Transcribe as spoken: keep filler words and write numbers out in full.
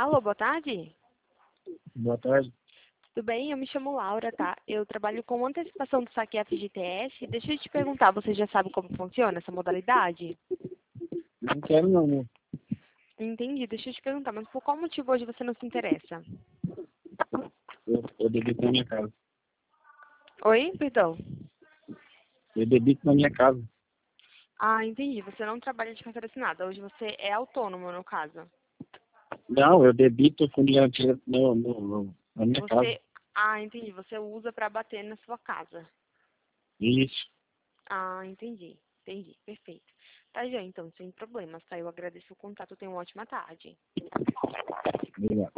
Alô, boa tarde? Boa tarde. Tudo bem? Eu me chamo Laura, tá? Eu trabalho com antecipação do saque F G T S. Deixa eu te perguntar, você já sabe como funciona essa modalidade? Não quero não, né? Entendi. Deixa eu te perguntar, mas por qual motivo hoje você não se interessa? Eu, eu debito na minha casa. Oi? Perdão. Eu debito na minha casa. Ah, entendi. Você não trabalha de carteira assinada. Hoje você é autônomo, no caso. Não, eu debito com dinheiro direto no, no, no, na minha casa. Você... Ah, entendi. Você usa para bater na sua casa. Isso. Ah, entendi. Entendi. Perfeito. Tá, já, então, sem problemas, tá? Eu agradeço o contato. Tenha uma ótima tarde. Obrigado.